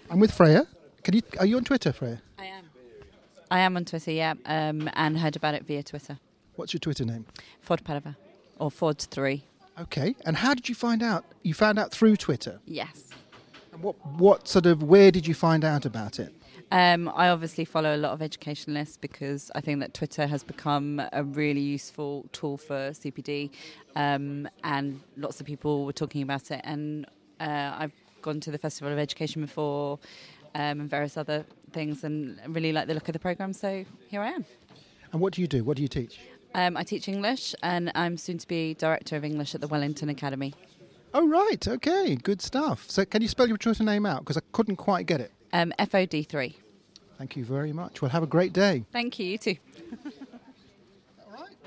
I'm with Freya. Are you on Twitter, Freya? I am. I am on Twitter, yeah, and heard about it via Twitter. What's your Twitter name? Ford Padova, or Ford3. Okay. And how did you find out? You found out through Twitter. Yes. And where did you find out about it? I obviously follow a lot of educationalists because I think that Twitter has become a really useful tool for CPD, and lots of people were talking about it. And I've gone to the Festival of Education before, and various other things, and really like the look of the programme, so here I am. And what do you do? What do you teach? I teach English, and I'm soon to be Director of English at the Wellington Academy. Oh, right. Okay. Good stuff. So can you spell your Twitter name out? Because I couldn't quite get it. FOD3. Thank you very much. Well, have a great day. Thank you, you too.